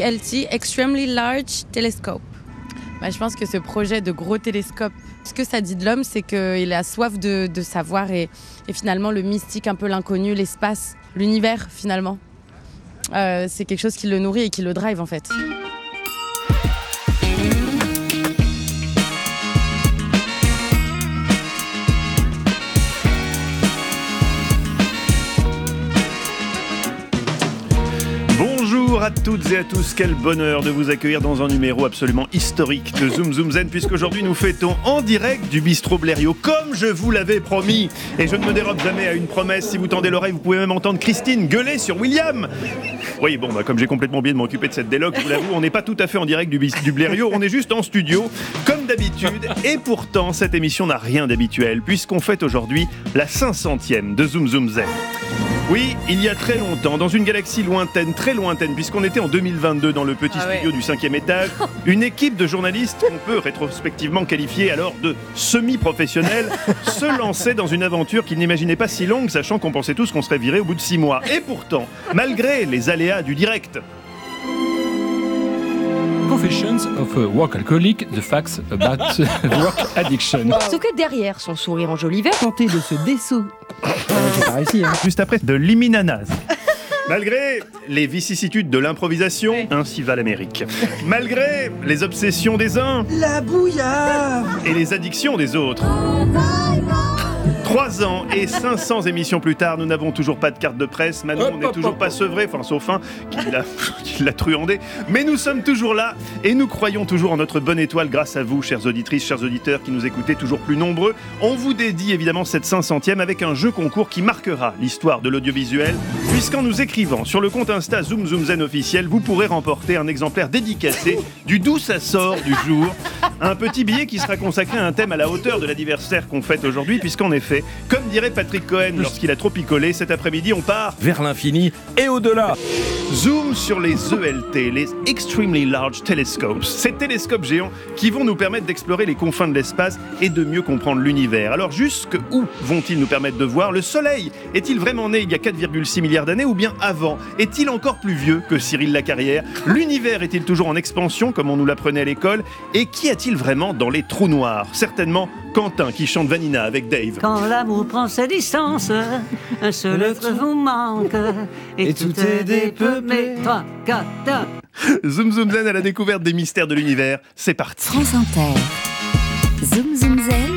ELT, Extremely Large Telescope. Je pense que ce projet de gros télescope, ce que ça dit de l'homme, c'est qu'il a soif de savoir et finalement le mystique, un peu l'inconnu, l'espace, l'univers finalement. C'est quelque chose qui le nourrit et qui le drive en fait. Bonjour à toutes et à tous, quel bonheur de vous accueillir dans un numéro absolument historique de Zoom Zoom Zen, puisqu'aujourd'hui nous fêtons en direct du bistrot Blériot, comme je vous l'avais promis. Et je ne me dérobe jamais à une promesse, si vous tendez l'oreille, vous pouvez même entendre Christine gueuler sur William. Oui, bon, comme j'ai complètement oublié de m'occuper de cette déloque, je vous l'avoue, on n'est pas tout à fait en direct du Blériot, on est juste en studio, comme d'habitude. Et pourtant, cette émission n'a rien d'habituel, puisqu'on fête aujourd'hui la 500e de Zoom Zoom Zen. Oui, il y a très longtemps, dans une galaxie lointaine, très lointaine, puisqu'on était en 2022 dans le petit studio du 5e étage, une équipe de journalistes qu'on peut rétrospectivement qualifier alors de semi-professionnels se lançait dans une aventure qu'ils n'imaginaient pas si longue, sachant qu'on pensait tous qu'on serait viré au bout de 6 mois. Et pourtant, malgré les aléas du direct... Confessions of a Work Alcoholic, the facts about work addiction. Sauf que derrière son sourire enjolivé, tenter de se dessous. J'ai pas réussi, hein. Juste après, de l'iminanase. Malgré les vicissitudes de l'improvisation, ainsi va l'Amérique. Malgré les obsessions des uns, La bouillarde et les addictions des autres. 3 ans et 500 émissions plus tard, nous n'avons toujours pas de carte de presse. Manon n'est toujours pas sevré, sauf un qui l'a truandé. Mais nous sommes toujours là et nous croyons toujours en notre bonne étoile grâce à vous, chères auditrices, chers auditeurs qui nous écoutez toujours plus nombreux. On vous dédie évidemment cette 500e avec un jeu concours qui marquera l'histoire de l'audiovisuel, puisqu'en nous écrivant sur le compte Insta Zoom Zoom Zen officiel, vous pourrez remporter un exemplaire dédicacé du D'où ça sort du jour. Un petit billet qui sera consacré à un thème à la hauteur de l'anniversaire qu'on fête aujourd'hui, puisqu'en effet, comme dirait Patrick Cohen lorsqu'il a trop picolé, cet après-midi on part Vers l'infini et au-delà. Zoom sur les ELT, les Extremely Large Telescopes, ces télescopes géants qui vont nous permettre d'explorer les confins de l'espace et de mieux comprendre l'univers. Alors jusqu'où vont-ils nous permettre de voir? Le Soleil est-il vraiment né il y a 4,6 milliards d'années ou bien avant? Est-il encore plus vieux que Cyril Lacarrière? L'univers est-il toujours en expansion comme on nous l'apprenait à l'école? Et qu'y a-t-il vraiment dans les trous noirs? Certainement Quentin qui chante Vanina avec Dave. Quand l'amour prend sa distance, un seul être vous manque, et tout est dépeuplé. 3, 4, 2. Zoom Zoom Zen à la découverte des mystères de l'univers, c'est parti. France Inter. Zoom Zoom Zen.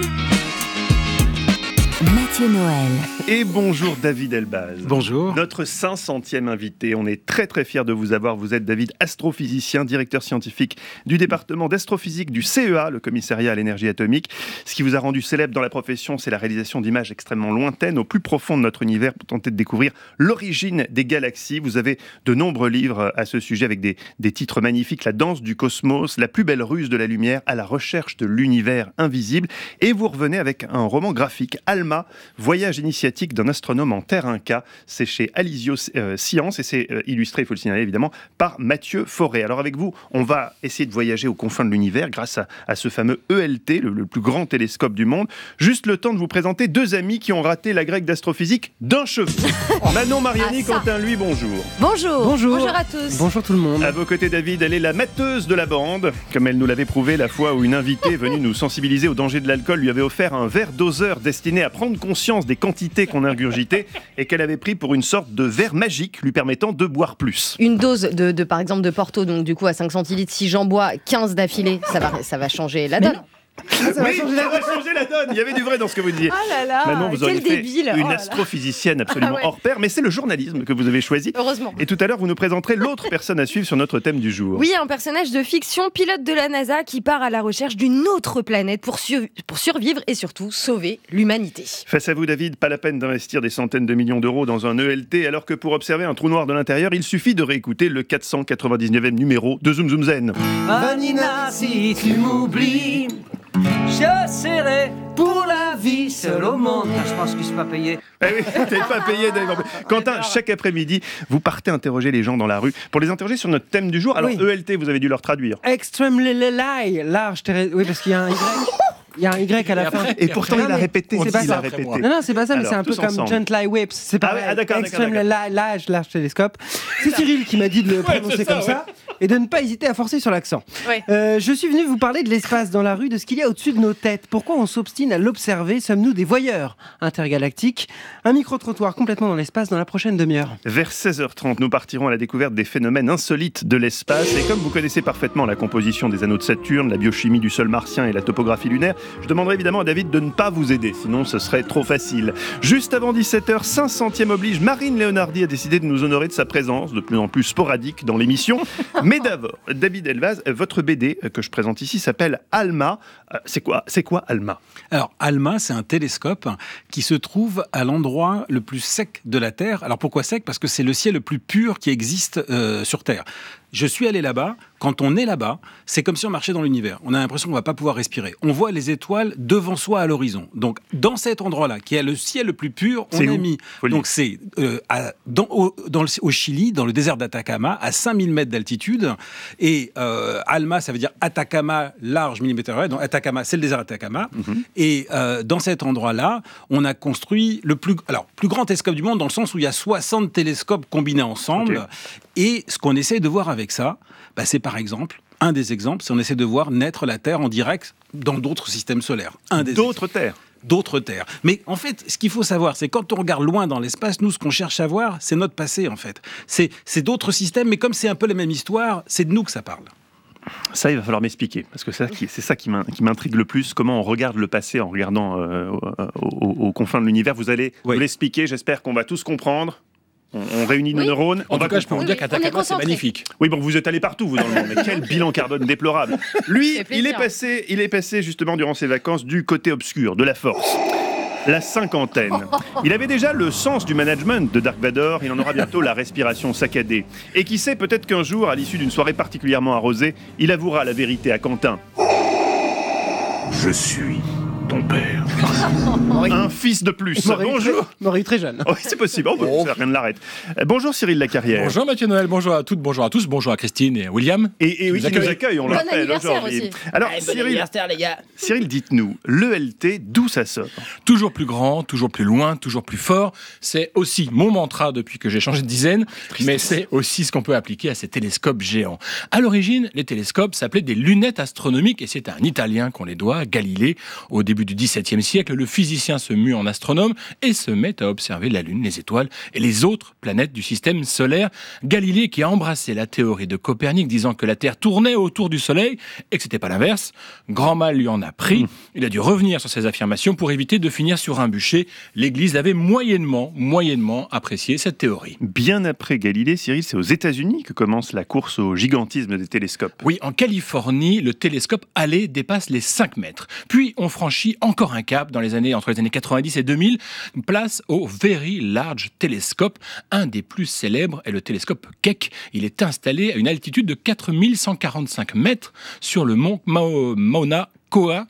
Mathieu Noël. Et bonjour David Elbaz. Bonjour. Notre 500e invité, on est très très fiers de vous avoir. Vous êtes David, astrophysicien, directeur scientifique du département d'astrophysique du CEA, le commissariat à l'énergie atomique. Ce qui vous a rendu célèbre dans la profession, c'est la réalisation d'images extrêmement lointaines, au plus profond de notre univers, pour tenter de découvrir l'origine des galaxies. Vous avez de nombreux livres à ce sujet avec des titres magnifiques, La danse du cosmos, La plus belle ruse de la lumière, à la recherche de l'univers invisible. Et vous revenez avec un roman graphique, Alma, voyage initiatique d'un astronome en Terre Inca. C'est chez Alizio Science et c'est illustré, il faut le signaler évidemment, par Mathieu Forêt. Alors avec vous, on va essayer de voyager aux confins de l'univers grâce à ce fameux ELT, le plus grand télescope du monde. Juste le temps de vous présenter 2 amis qui ont raté la grecque d'astrophysique d'un cheveu. Manon Mariani, Quentin Lui, bonjour. Bonjour à tous. Bonjour tout le monde. À vos côtés, David, elle est la mateuse de la bande, comme elle nous l'avait prouvé la fois où une invitée venue nous sensibiliser au danger de l'alcool lui avait offert un verre doseur destiné à prendre conscience des quantités qu'on ingurgitait et qu'elle avait pris pour une sorte de verre magique lui permettant de boire plus. Une dose de par exemple de Porto, donc du coup à 5 centilitres, si j'en bois 15 d'affilée, ça va changer la donne. Ça va changer la donne. Il y avait du vrai dans ce que vous disiez. Oh là là, Maintenant, vous auriez fait débile. une astrophysicienne absolument hors pair, mais c'est le journalisme que vous avez choisi. Heureusement. Et tout à l'heure, vous nous présenterez l'autre personne à suivre sur notre thème du jour. Oui, un personnage de fiction, pilote de la NASA qui part à la recherche d'une autre planète pour survivre et surtout sauver l'humanité. Face à vous, David, pas la peine d'investir des centaines de millions d'euros dans un ELT, alors que pour observer un trou noir de l'intérieur, il suffit de réécouter le 499e numéro de Zoom Zoom Zen. Vanina, si tu m'oublies, je serai pour la vie seul au monde. Je pense que je suis pas payé. Ah oui, t'es pas payé, David. Quentin, chaque après-midi, vous partez interroger les gens dans la rue pour les interroger sur notre thème du jour. Alors, ELT, vous avez dû leur traduire. Extremely large. Oui, parce qu'il y a un Y. Il y a un Y à la fin. Et pourtant, il a répété. C'est pas ça. Répété. Non, c'est pas ça, mais Alors, c'est un peu comme ensemble. Gently Whips. C'est pas d'accord. Extremely large télescope. C'est Cyril qui m'a dit de le prononcer comme ça. et de ne pas hésiter à forcer sur l'accent. Ouais. Je suis venu vous parler de l'espace dans la rue, de ce qu'il y a au-dessus de nos têtes. Pourquoi on s'obstine à l'observer? Sommes-nous des voyeurs intergalactiques? Un micro-trottoir complètement dans l'espace dans la prochaine demi-heure. Vers 16h30, nous partirons à la découverte des phénomènes insolites de l'espace. Et comme vous connaissez parfaitement la composition des anneaux de Saturne, la biochimie du sol martien et la topographie lunaire, je demanderai évidemment à David de ne pas vous aider, sinon ce serait trop facile. Juste avant 17h, 500e oblige, Marine Léonardi a décidé de nous honorer de sa présence, de plus en plus sporadique dans l'émission. Mais d'abord, David Elvaz, votre BD que je présente ici s'appelle Alma. C'est quoi Alma? Alors, Alma, c'est un télescope qui se trouve à l'endroit le plus sec de la Terre. Alors, pourquoi sec? Parce que c'est le ciel le plus pur qui existe sur Terre. Je suis allé là-bas. Quand on est là-bas, c'est comme si on marchait dans l'univers. On a l'impression qu'on ne va pas pouvoir respirer. On voit les étoiles devant soi à l'horizon. Donc, dans cet endroit-là, qui a le ciel le plus pur, on a mis... Donc, c'est au Chili, dans le désert d'Atacama, à 5000 mètres d'altitude. Et Alma, ça veut dire Atacama, large, millimètre. Donc, Atacama, c'est le désert d'Atacama. Mm-hmm. Et dans cet endroit-là, on a construit le plus grand télescope du monde, dans le sens où il y a 60 télescopes combinés ensemble. Okay. Et ce qu'on essaie de voir avec ça, c'est par exemple, un des exemples, c'est on essaie de voir naître la Terre en direct dans d'autres systèmes solaires. D'autres terres. Mais en fait, ce qu'il faut savoir, c'est quand on regarde loin dans l'espace, nous, ce qu'on cherche à voir, c'est notre passé, en fait. C'est d'autres systèmes, mais comme c'est un peu la même histoire, c'est de nous que ça parle. Ça, il va falloir m'expliquer, parce que c'est ça qui m'intrigue le plus, comment on regarde le passé en regardant aux confins de l'univers. Vous allez vous l'expliquer, j'espère qu'on va tous comprendre. On réunit nos neurones. En tout cas, je peux vous dire qu'Atacama, c'est magnifique. Oui, bon, vous êtes allé partout, vous, dans le monde. Mais quel bilan carbone déplorable. Lui, il est passé justement durant ses vacances du côté obscur, de la force. La cinquantaine. Il avait déjà le sens du management de Dark Vador, il en aura bientôt la respiration saccadée. Et qui sait, peut-être qu'un jour, à l'issue d'une soirée particulièrement arrosée, il avouera la vérité à Quentin. Je suis ton père. Un fils de plus. Bonjour. Mort très jeune. Oui, c'est possible. Rien ne l'arrête. Bonjour Cyril Lacarrière. Bonjour Mathieu Noël, bonjour à toutes, bonjour à tous, bonjour à Christine et à William. Et oui, qui nous accueillent, on l'appelle aujourd'hui. Alors, les gars. Cyril, dites-nous, l'ELT, d'où ça sort? Toujours plus grand, toujours plus loin, toujours plus fort. C'est aussi mon mantra depuis que j'ai changé de dizaine, mais c'est aussi ce qu'on peut appliquer à ces télescopes géants. À l'origine, les télescopes s'appelaient des lunettes astronomiques et c'est à un Italien qu'on les doit, Galilée. Au début du XVIIe siècle, le physicien se mue en astronome et se met à observer la Lune, les étoiles et les autres planètes du système solaire. Galilée qui a embrassé la théorie de Copernic disant que la Terre tournait autour du Soleil et que c'était pas l'inverse. Grand mal lui en a pris. Il a dû revenir sur ses affirmations pour éviter de finir sur un bûcher. L'Église avait moyennement apprécié cette théorie. Bien après Galilée, Cyril, c'est aux États-Unis que commence la course au gigantisme des télescopes. Oui, en Californie, le télescope Halley dépasse les 5 mètres. Puis on franchit encore un cap entre les années 90 et 2000, place au Very Large Telescope. Un des plus célèbres est le télescope Keck. Il est installé à une altitude de 4145 mètres sur le mont Mauna Kea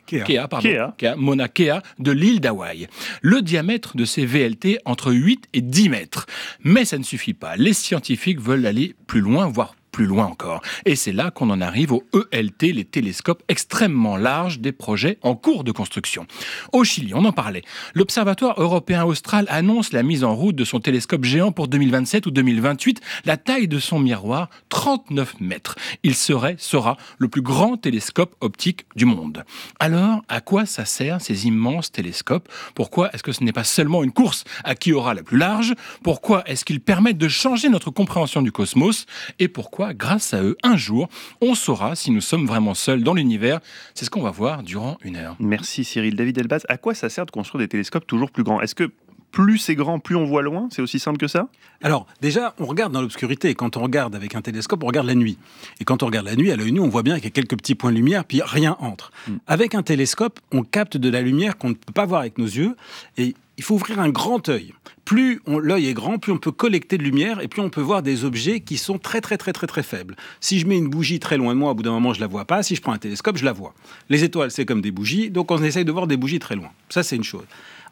de l'île d'Hawaï. Le diamètre de ces VLT entre 8 et 10 mètres. Mais ça ne suffit pas. Les scientifiques veulent aller plus loin, voire plus loin encore. Et c'est là qu'on en arrive aux ELT, les télescopes extrêmement larges des projets en cours de construction. Au Chili, on en parlait. L'Observatoire européen austral annonce la mise en route de son télescope géant pour 2027 ou 2028. La taille de son miroir, 39 mètres. Il sera le plus grand télescope optique du monde. Alors, à quoi ça sert ces immenses télescopes? Pourquoi est-ce que ce n'est pas seulement une course à qui aura la plus large? Pourquoi est-ce qu'ils permettent de changer notre compréhension du cosmos? Et pourquoi, grâce à eux, un jour, on saura si nous sommes vraiment seuls dans l'univers? C'est ce qu'on va voir durant 1 heure. Merci Cyril. David Elbaz, à quoi ça sert de construire des télescopes toujours plus grands? Est-ce que plus c'est grand, plus on voit loin? C'est aussi simple que ça? Alors, déjà, on regarde dans l'obscurité. Quand on regarde avec un télescope, on regarde la nuit. Et quand on regarde la nuit, à l'œil nu, on voit bien qu'il y a quelques petits points de lumière, puis rien entre. Avec un télescope, on capte de la lumière qu'on ne peut pas voir avec nos yeux. Et il faut ouvrir un grand œil. Plus l'œil est grand, plus on peut collecter de lumière et plus on peut voir des objets qui sont très faibles. Si je mets une bougie très loin de moi, au bout d'un moment, je la vois pas. Si je prends un télescope, je la vois. Les étoiles, c'est comme des bougies, donc on essaye de voir des bougies très loin. Ça, c'est une chose.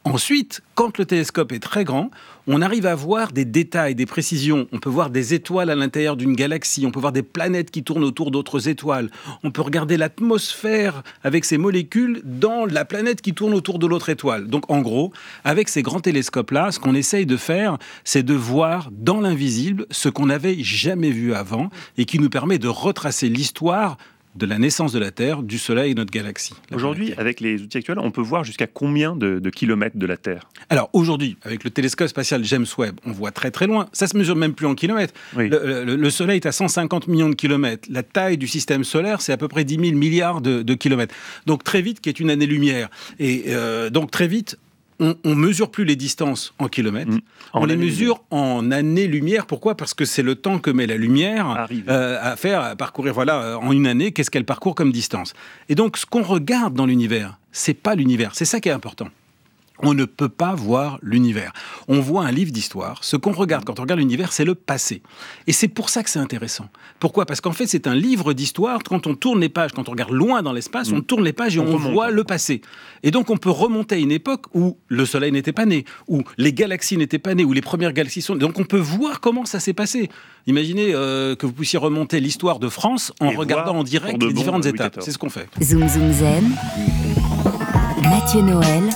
Ensuite, quand le télescope est très grand, on arrive à voir des détails, des précisions. On peut voir des étoiles à l'intérieur d'une galaxie, on peut voir des planètes qui tournent autour d'autres étoiles, on peut regarder l'atmosphère avec ses molécules dans la planète qui tourne autour de l'autre étoile. Donc en gros, avec ces grands télescopes-là, ce qu'on essaye de faire, c'est de voir dans l'invisible ce qu'on n'avait jamais vu avant et qui nous permet de retracer l'histoire de la naissance de la Terre, du Soleil et de notre galaxie. Aujourd'hui, avec les outils actuels, on peut voir jusqu'à combien de kilomètres de la Terre ? Alors aujourd'hui, avec le télescope spatial James Webb, on voit très très loin. Ça se mesure même plus en kilomètres. Oui. Le Soleil est à 150 millions de kilomètres. La taille du système solaire, c'est à peu près 10 000 milliards de kilomètres. Donc très vite, qui est une année-lumière. Et donc très vite, on mesure plus les distances en kilomètres, on les mesure en années-lumière. Pourquoi ? Parce que c'est le temps que met la lumière à parcourir. Voilà, en une année, qu'est-ce qu'elle parcourt comme distance. Et donc, ce qu'on regarde dans l'univers, c'est pas l'univers. C'est ça qui est important. On ne peut pas voir l'univers. On voit un livre d'histoire. Ce qu'on regarde quand on regarde l'univers, c'est le passé. Et c'est pour ça que c'est intéressant. Pourquoi ? Parce qu'en fait, c'est un livre d'histoire. Quand on tourne les pages, quand on regarde loin dans l'espace, on tourne les pages et on voit le passé. Et donc, on peut remonter à une époque où le Soleil n'était pas né, où les galaxies n'étaient pas nées, où les premières galaxies sont... Donc, on peut voir comment ça s'est passé. Imaginez que vous puissiez remonter l'histoire de France en regardant en direct les différentes étapes. C'est ce qu'on fait. Zoom Zoom Zen, Mathieu Noël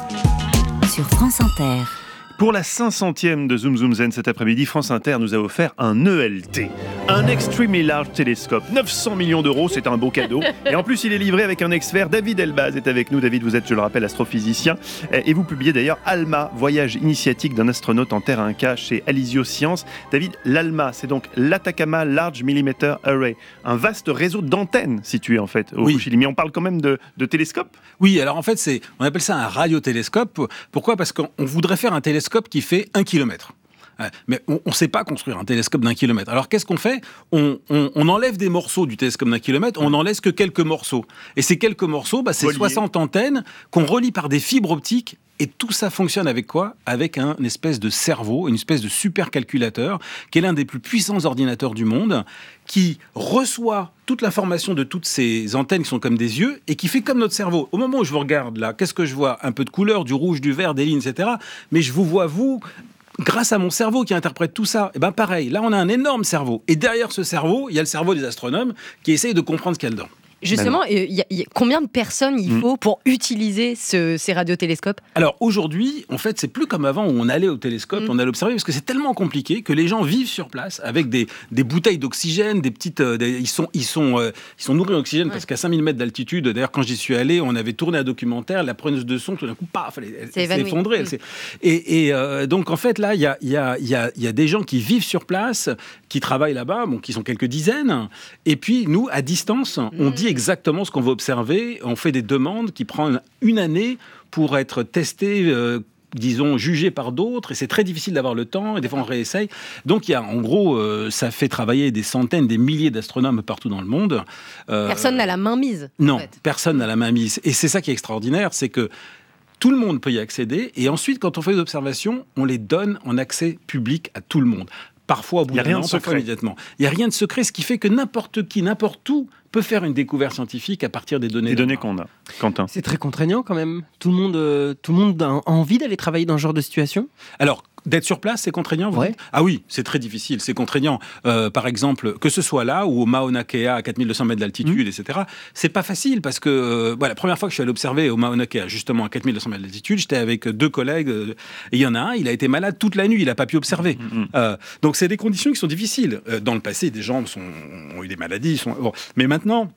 sur France Inter. Pour la 500e de Zoom Zoom Zen cet après-midi, France Inter nous a offert un ELT, un Extremely Large Telescope. 900 millions d'euros, c'est un beau cadeau. Et en plus, il est livré avec un expert. David Elbaz est avec nous. David, vous êtes, je le rappelle, astrophysicien. Et vous publiez d'ailleurs ALMA, voyage initiatique d'un astronaute en Terre Inca chez Alizio Sciences. David, l'ALMA, c'est donc l'Atacama Large Millimeter Array, un vaste réseau d'antennes situé en fait au Chili. Mais on parle quand même de télescope ? Oui, alors en fait, on appelle ça un radiotélescope. Pourquoi ? Parce qu'on voudrait faire un télescope qui fait 1 kilomètre. Mais on ne sait pas construire un télescope d'1 kilomètre. Alors qu'est-ce qu'on fait ? On enlève des morceaux du télescope d'1 kilomètre, on n'en laisse que quelques morceaux. Et ces quelques morceaux, c'est 60 antennes qu'on relie par des fibres optiques. Et tout ça fonctionne avec quoi ? Avec un espèce de cerveau, une espèce de supercalculateur, qui est l'un des plus puissants ordinateurs du monde, qui reçoit toute l'information de toutes ces antennes qui sont comme des yeux, et qui fait comme notre cerveau. Au moment où je vous regarde là, qu'est-ce que je vois ? Un peu de couleur, du rouge, du vert, des lignes, etc. Mais je vous vois, vous, grâce à mon cerveau qui interprète tout ça. Et bien pareil, là on a un énorme cerveau. Et derrière ce cerveau, il y a le cerveau des astronomes qui essayent de comprendre ce qu'il y a dedans. Justement, combien de personnes il faut pour utiliser ces radiotélescopes ? Alors aujourd'hui, en fait, c'est plus comme avant où on allait au télescope, on allait observer, parce que c'est tellement compliqué que les gens vivent sur place avec des bouteilles d'oxygène, des petites, ils sont nourris en oxygène parce qu'à 5000 mètres d'altitude, d'ailleurs quand j'y suis allé, on avait tourné un documentaire, la preneuse de son, tout d'un coup, paf, elle s'est effondrée. Donc en fait là, il y a des gens qui vivent sur place, qui travaillent là-bas, qui sont quelques dizaines, et puis nous, à distance, on dit exactement ce qu'on veut observer. On fait des demandes qui prennent une année pour être testées, disons, jugées par d'autres. Et c'est très difficile d'avoir le temps. Et des fois, on réessaye. Donc, en gros, ça fait travailler des centaines, des milliers d'astronomes partout dans le monde. Personne n'a la main mise. Non, personne n'a la main mise. Et c'est ça qui est extraordinaire, c'est que tout le monde peut y accéder. Et ensuite, quand on fait des observations, on les donne en accès public à tout le monde. Parfois au bout d'un an, parfois immédiatement. Il n'y a rien de secret, ce qui fait que n'importe qui, n'importe où, peut faire une découverte scientifique à partir des données. Les données qu'on a. Quentin. C'est très contraignant quand même. Tout le monde a envie d'aller travailler dans ce genre de situation ? Alors, d'être sur place, c'est contraignant, vous dites ? Ah oui, c'est très difficile, c'est contraignant. Par exemple, que ce soit là ou au Mauna Kea à 4200 mètres d'altitude, etc., c'est pas facile parce que la première fois que je suis allé observer au Mauna Kea, justement à 4200 mètres d'altitude, j'étais avec 2 collègues et il y en a un, il a été malade toute la nuit, il n'a pas pu observer. Donc c'est des conditions qui sont difficiles. Dans le passé, des gens ont eu des maladies, mais maintenant,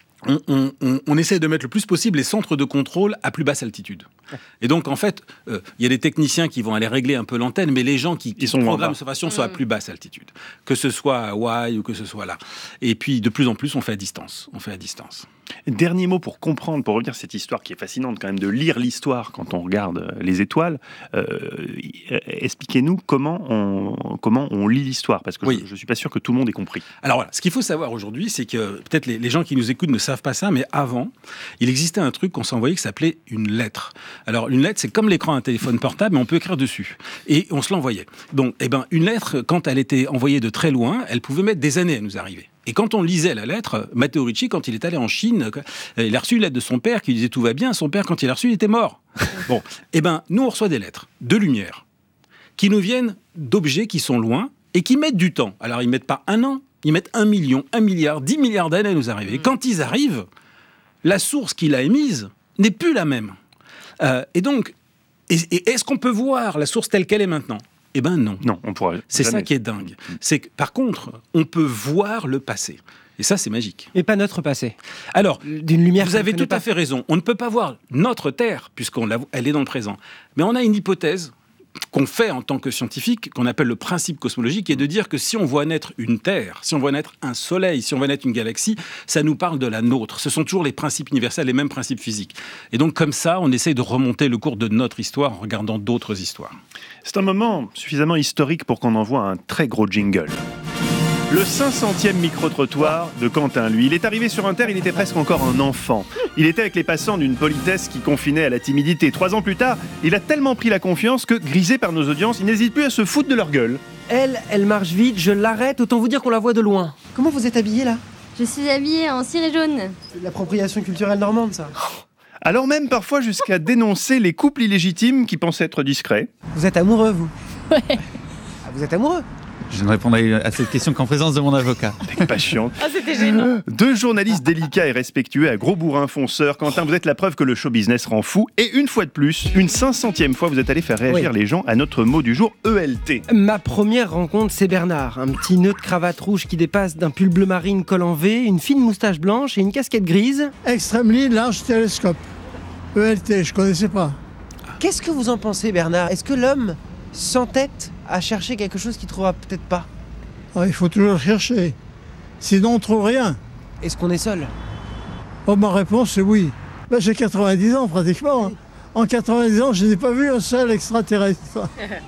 on essaie de mettre le plus possible les centres de contrôle à plus basse altitude. Et donc, en fait, il y a des techniciens qui vont aller régler un peu l'antenne, mais les gens qui programment l'observation sont à plus basse altitude. Que ce soit à Hawaï ou que ce soit là. Et puis, de plus en plus, on fait à distance. Dernier mot pour comprendre, pour revenir à cette histoire qui est fascinante quand même, de lire l'histoire quand on regarde les étoiles. Expliquez-nous comment on lit l'histoire, parce que je ne suis pas sûr que tout le monde ait compris. Alors voilà, ce qu'il faut savoir aujourd'hui, c'est que peut-être les gens qui nous écoutent ne savent pas ça, mais avant, il existait un truc qu'on s'envoyait qui s'appelait une lettre. Alors une lettre, c'est comme l'écran d'un téléphone portable, mais on peut écrire dessus. Et on se l'envoyait. Donc, une lettre, quand elle était envoyée de très loin, elle pouvait mettre des années à nous arriver. Et quand on lisait la lettre, Matteo Ricci, quand il est allé en Chine, il a reçu une lettre de son père qui disait tout va bien. Son père, quand il l'a reçu, il était mort. Bon, eh ben, nous, on reçoit des lettres de lumière qui nous viennent d'objets qui sont loin et qui mettent du temps. Alors, ils mettent pas 1 an, ils mettent 1 million, 1 milliard, 10 milliards d'années à nous arriver. Et quand ils arrivent, la source qu'il a émise n'est plus la même. Et donc, est-ce qu'on peut voir la source telle qu'elle est maintenant ? Eh ben non. Non, on pourra. C'est jamais. ça qui est dingue. C'est que, par contre, on peut voir le passé. Et ça, c'est magique. Mais pas notre passé. Alors, D'une lumière. vous qu'on avez connaît tout pas. à fait raison. On ne peut pas voir notre Terre, puisqu'elle est dans le présent. Mais on a une hypothèse qu'on fait en tant que scientifique, qu'on appelle le principe cosmologique, qui est de dire que si on voit naître une Terre, si on voit naître un Soleil, si on voit naître une galaxie, ça nous parle de la nôtre. Ce sont toujours les principes universels, les mêmes principes physiques. Et donc, comme ça, on essaye de remonter le cours de notre histoire en regardant d'autres histoires. C'est un moment suffisamment historique pour qu'on envoie un très gros jingle. Le 500e micro-trottoir de Quentin, lui. Il est arrivé sur Inter, il était presque encore un enfant. Il était avec les passants d'une politesse qui confinait à la timidité. 3 ans plus tard, il a tellement pris la confiance que, grisé par nos audiences, il n'hésite plus à se foutre de leur gueule. Elle marche vite, je l'arrête, autant vous dire qu'on la voit de loin. Comment vous êtes habillée là ? Je suis habillée en ciré jaune. C'est de l'appropriation culturelle normande, ça. Alors même parfois jusqu'à dénoncer les couples illégitimes qui pensent être discrets. Vous êtes amoureux, vous ? Ouais. Ah, vous êtes amoureux ? Je ne répondrai à cette question qu'en présence de mon avocat. Avec passion. Ah, c'était gênant. 2 journalistes délicats et respectueux à gros bourrin fonceur. Quentin, vous êtes la preuve que le show business rend fou. Et une fois de plus, une 500e fois, vous êtes allé faire réagir les gens à notre mot du jour, ELT. Ma première rencontre, c'est Bernard. Un petit nœud de cravate rouge qui dépasse d'un pull bleu marine col en V, une fine moustache blanche et une casquette grise. Extremely Large Telescope. ELT, je connaissais pas. Qu'est-ce que vous en pensez, Bernard ? Est-ce que l'homme s'entête à chercher quelque chose qu'il ne trouvera peut-être pas ? Ah, il faut toujours chercher. Sinon, on ne trouve rien. Est-ce qu'on est seul ? Oh, ma réponse, c'est oui. Ben, j'ai 90 ans, pratiquement. En 90 ans, je n'ai pas vu un seul extraterrestre.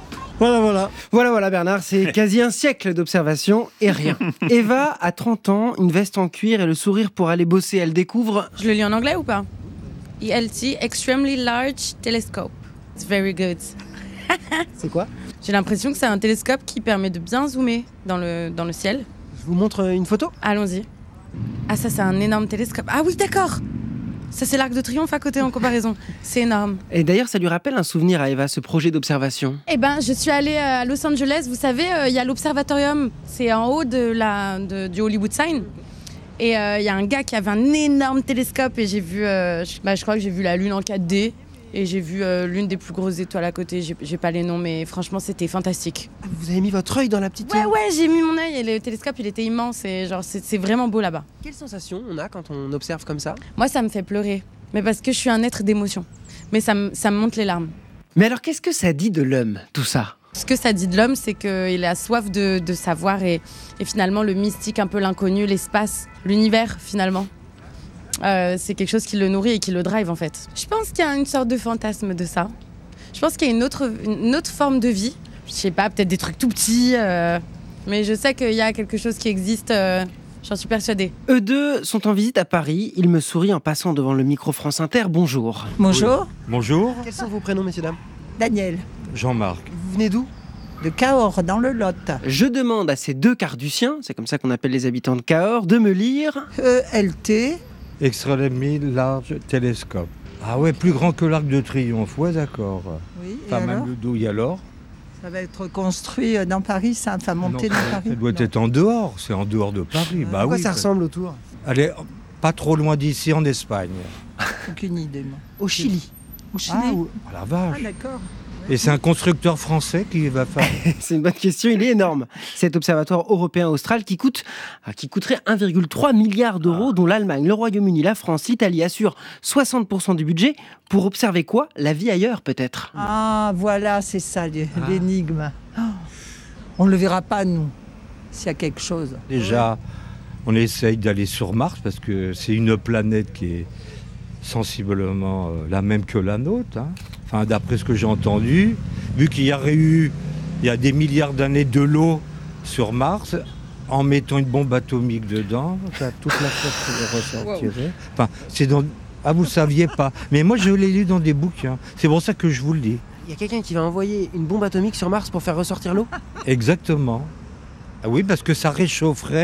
Voilà, Bernard, c'est quasi un siècle d'observation et rien. Eva a 30 ans, une veste en cuir et le sourire pour aller bosser. Elle découvre... Je le lis en anglais ou pas ? ELT, Extremely Large Telescope. It's very good. C'est quoi ? J'ai l'impression que c'est un télescope qui permet de bien zoomer dans le ciel. Je vous montre une photo ? Allons-y. Ah, ça, c'est un énorme télescope. Ah oui, d'accord. Ça, c'est l'Arc de Triomphe à côté en comparaison. C'est énorme. Et d'ailleurs, ça lui rappelle un souvenir à Eva, ce projet d'observation. Eh ben, je suis allée à Los Angeles. Vous savez, il y a l'observatorium. C'est en haut du Hollywood Sign. Et il y a un gars qui avait un énorme télescope et j'ai vu, je crois que j'ai vu la Lune en 4D. Et j'ai vu l'une des plus grosses étoiles à côté. J'ai pas les noms, mais franchement, c'était fantastique. Ah, vous avez mis votre œil dans la petite... Ouais, j'ai mis mon œil et le télescope, il était immense. Et genre, c'est vraiment beau là-bas. Quelle sensation on a quand on observe comme ça ? Moi, ça me fait pleurer. Mais parce que je suis un être d'émotion. Mais ça me monte les larmes. Mais alors, qu'est-ce que ça dit de l'homme, tout ça ? Ce que ça dit de l'homme, c'est qu'il a soif de savoir et finalement, le mystique, un peu l'inconnu, l'espace, l'univers, finalement. C'est quelque chose qui le nourrit et qui le drive en fait. Je pense qu'il y a une sorte de fantasme de ça. Je pense qu'il y a une autre forme de vie. Je sais pas, peut-être des trucs tout petits, mais je sais qu'il y a quelque chose qui existe, j'en suis persuadée. Eux deux sont en visite à Paris. Ils me sourient en passant devant le micro France Inter. Bonjour. Bonjour. Oui. Bonjour. Quels sont vos prénoms, messieurs, dames ? Daniel. Jean-Marc. Vous venez d'où ? De Cahors, dans le Lot. Je demande à ces 2 Cardussiens, c'est comme ça qu'on appelle les habitants de Cahors, de me lire... ELT. Extremely Large Telescope. Ah ouais, plus grand que l'Arc de Triomphe, ouais d'accord. Oui, Pas et même alors le douille alors. Ça va être construit dans Paris, ça va monter dans Paris. Ça doit être en dehors, c'est en dehors de Paris. À quoi ça ressemble autour ? Allez, pas trop loin d'ici, en Espagne. Aucune idée, moi. Au Chili. Au Chili. Oh la vache. Ah, d'accord. Et c'est un constructeur français qui va faire... C'est une bonne question, il est énorme. Cet observatoire européen austral qui coûterait 1,3 milliard d'euros, dont l'Allemagne, le Royaume-Uni, la France, l'Italie assurent 60% du budget. Pour observer quoi ? La vie ailleurs, peut-être. Ah, voilà, c'est ça l'énigme. Oh, on ne le verra pas, nous, s'il y a quelque chose. Déjà, on essaye d'aller sur Mars parce que c'est une planète qui est sensiblement la même que la nôtre. Hein. Enfin, d'après ce que j'ai entendu, vu qu'il y aurait eu, il y a des milliards d'années, de l'eau sur Mars, en mettant une bombe atomique dedans, toute la flotte ressortirait. Enfin, c'est dans... Ah, vous ne saviez pas. Mais moi, je l'ai lu dans des bouquins. C'est pour ça que je vous le dis. Il y a quelqu'un qui va envoyer une bombe atomique sur Mars pour faire ressortir l'eau ? Exactement. Ah oui, parce que ça réchaufferait.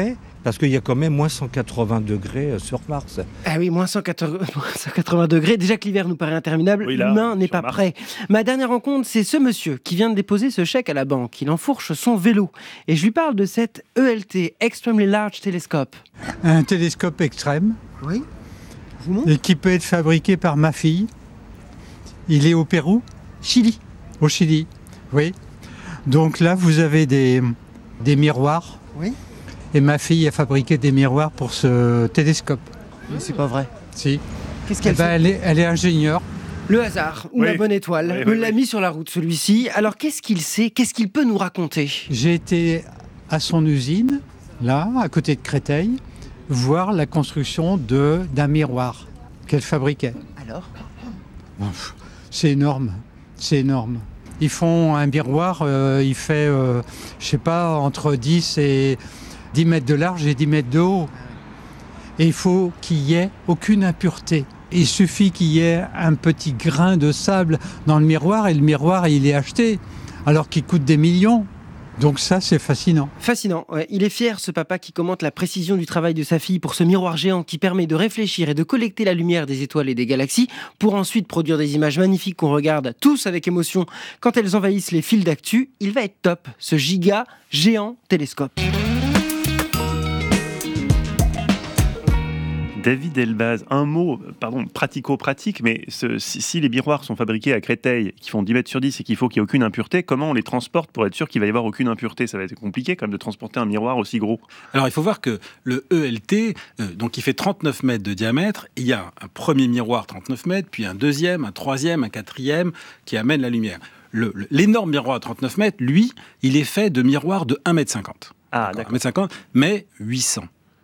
Parce qu'il y a quand même moins 180 degrés sur Mars. Ah oui, moins 180 degrés. Déjà que l'hiver nous paraît interminable, Oui, là, l'humain n'est sur pas Mars. prêt. Ma dernière rencontre, c'est ce monsieur qui vient de déposer ce chèque à la banque. Il enfourche son vélo. Et je lui parle de cette ELT, Extremely Large Telescope. Un télescope extrême. Oui. Et qui peut être fabriqué par ma fille. Il est au Pérou. Chili. Au Chili, oui. Donc là, vous avez des miroirs. Oui. Et ma fille a fabriqué des miroirs pour ce télescope. Mais c'est pas vrai. Si. Qu'est-ce qu'elle fait ? Elle est ingénieure. Le hasard ou Oui. la bonne étoile me l'a mis sur la route, celui-ci. Alors, qu'est-ce qu'il sait ? Qu'est-ce qu'il peut nous raconter ? J'ai été à son usine, là, à côté de Créteil, voir la construction d'un miroir qu'elle fabriquait. Alors ? C'est énorme. C'est énorme. Ils font un miroir, il fait, je sais pas, entre 10 mètres de large et 10 mètres de haut. Et il faut qu'il y ait aucune impureté. Il suffit qu'il y ait un petit grain de sable dans le miroir et le miroir, il est acheté, alors qu'il coûte des millions. Donc ça, c'est fascinant. Fascinant, ouais. Il est fier, ce papa qui commente la précision du travail de sa fille pour ce miroir géant qui permet de réfléchir et de collecter la lumière des étoiles et des galaxies pour ensuite produire des images magnifiques qu'on regarde tous avec émotion quand elles envahissent les fils d'actu. Il va être top, ce giga géant télescope. David Elbaz, un mot, pratico-pratique, mais si les miroirs sont fabriqués à Créteil, qui font 10 mètres sur 10 et qu'il faut qu'il n'y ait aucune impureté, comment on les transporte pour être sûr qu'il va y avoir aucune impureté ? Ça va être compliqué quand même de transporter un miroir aussi gros. Alors il faut voir que le ELT, donc il fait 39 mètres de diamètre, il y a un premier miroir 39 mètres, puis un deuxième, un troisième, un quatrième qui amène la lumière. L'énorme miroir à 39 mètres, lui, il est fait de miroirs de 1,50 m. Ah, d'accord. 1,50 m, mais 800.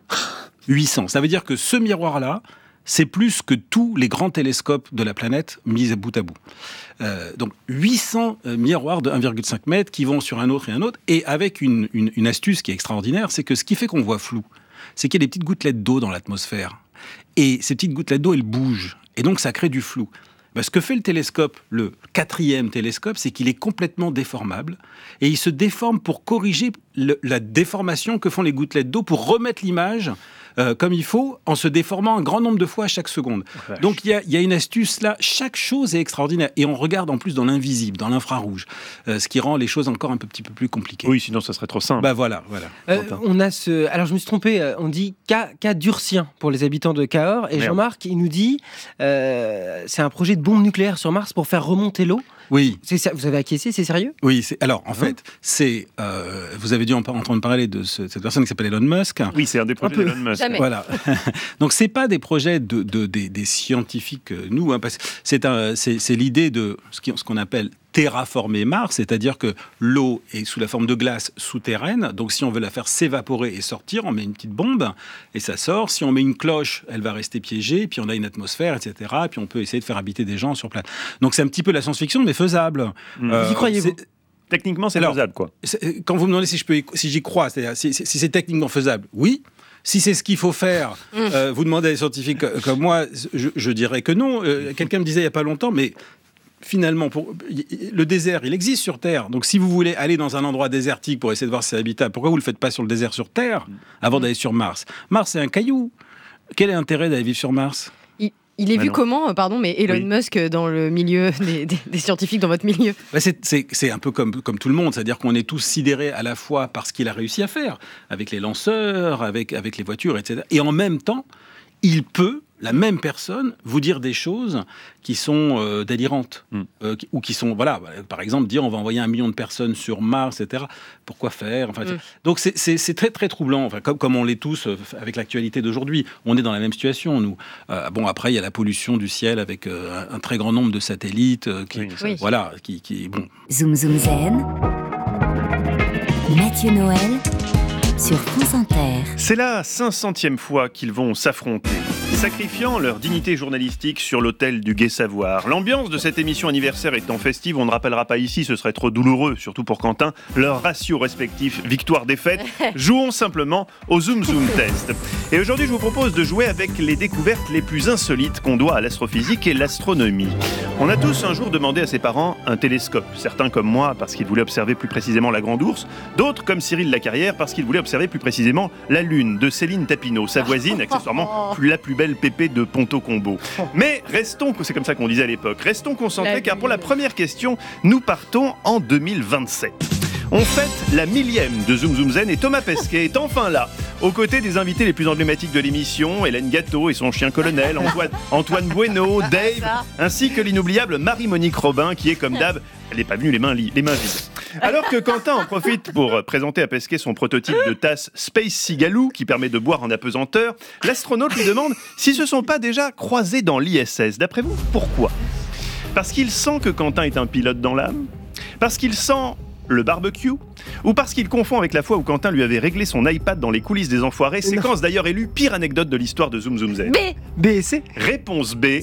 800. Ça veut dire que ce miroir-là, c'est plus que tous les grands télescopes de la planète mis à bout à bout. Donc 800 miroirs de 1,5 m qui vont sur un autre et un autre, et avec une astuce qui est extraordinaire, c'est que ce qui fait qu'on voit flou, c'est qu'il y a des petites gouttelettes d'eau dans l'atmosphère. Et ces petites gouttelettes d'eau, elles bougent. Et donc ça crée du flou. Ce que fait le télescope, le 4e télescope, c'est qu'il est complètement déformable. Et il se déforme pour corriger la déformation que font les gouttelettes d'eau, pour remettre l'image comme il faut, en se déformant un grand nombre de fois à chaque seconde. Donc il y a une astuce là, chaque chose est extraordinaire. Et on regarde en plus dans l'invisible, dans l'infrarouge, ce qui rend les choses encore un petit peu plus compliquées. Oui, sinon ça serait trop simple. Voilà. On a alors je me suis trompé, on dit cas d'Ursien pour les habitants de Cahors. Et Jean-Marc, il nous dit, c'est un projet de bombe nucléaire sur Mars pour faire remonter l'eau. Oui. Vous avez acquiescé, c'est sérieux ? Oui, alors en fait, vous avez dû entendre parler de cette personne qui s'appelle Elon Musk. Oui, c'est un des projets d'Elon Musk. Jamais. Voilà. Donc c'est pas des projets des scientifiques, nous, parce que c'est l'idée de ce qu'on appelle terraformer Mars, c'est-à-dire que l'eau est sous la forme de glace souterraine, donc si on veut la faire s'évaporer et sortir, on met une petite bombe et ça sort. Si on met une cloche, elle va rester piégée, puis on a une atmosphère, etc. Puis on peut essayer de faire habiter des gens sur place. Donc c'est un petit peu la science-fiction, mais faisable. Vous y croyez-vous ? Techniquement, c'est faisable, quoi. Quand vous me demandez si j'y crois, c'est-à-dire si c'est techniquement faisable, oui. Si c'est ce qu'il faut faire, vous demandez à des scientifiques comme moi, je dirais que non. Quelqu'un me disait il n'y a pas longtemps, mais finalement, le désert, il existe sur Terre. Donc, si vous voulez aller dans un endroit désertique pour essayer de voir si c'est habitable, pourquoi vous ne le faites pas sur le désert sur Terre avant d'aller sur Mars ? Mars, c'est un caillou. Quel est l'intérêt d'aller vivre sur Mars ? Il est vu comment, mais Elon Musk dans le milieu des scientifiques, dans votre milieu ? C'est un peu comme tout le monde, c'est-à-dire qu'on est tous sidérés à la fois par ce qu'il a réussi à faire, avec les lanceurs, avec les voitures, etc. Et en même temps, il peut, la même personne, vous dire des choses qui sont délirantes, ou qui sont, par exemple, dire on va envoyer 1 million de personnes sur Mars, etc. Pourquoi faire ? Donc c'est très très troublant, comme on l'est tous avec l'actualité d'aujourd'hui. On est dans la même situation, nous. Après, il y a la pollution du ciel avec un très grand nombre de satellites qui bon. Zoom Zoom Zen. Mathieu Noël sur France Inter. C'est la 500e fois qu'ils vont s'affronter. sacrifiant leur dignité journalistique sur l'autel du gai savoir. L'ambiance de cette émission anniversaire étant festive, on ne rappellera pas ici, ce serait trop douloureux, surtout pour Quentin, leur ratio respectif victoire-défaite. Jouons simplement au Zoom Zoom Test. Et aujourd'hui, je vous propose de jouer avec les découvertes les plus insolites qu'on doit à l'astrophysique et l'astronomie. On a tous un jour demandé à ses parents un télescope. Certains comme moi parce qu'ils voulaient observer plus précisément la Grande Ourse, d'autres comme Cyril Lacarrière parce qu'ils voulaient observer plus précisément la Lune de Céline Tapineau, sa voisine, accessoirement la plus belle pépée de Ponto Combo. Mais restons, c'est comme ça qu'on disait à l'époque, restons concentrés car pour la première question, nous partons en 2027. On fête la 1000e de Zoom Zoom Zen et Thomas Pesquet est enfin là, aux côtés des invités les plus emblématiques de l'émission, Hélène Gâteau et son chien colonel, Antoine Bueno, Dave, ainsi que l'inoubliable Marie-Monique Robin qui est comme d'hab, elle n'est pas venue les mains vides. Alors que Quentin en profite pour présenter à Pesquet son prototype de tasse Space Sigalou qui permet de boire en apesanteur, l'astronaute lui demande s'ils se sont pas déjà croisés dans l'ISS. D'après vous, pourquoi ? Parce qu'il sent que Quentin est un pilote dans l'âme ? Parce qu'il sent le barbecue ? Ou parce qu'il confond avec la fois où Quentin lui avait réglé son iPad dans les coulisses des Enfoirés, séquence d'ailleurs élue pire anecdote de l'histoire de Zoom Zoom Z. B et C ? Réponse B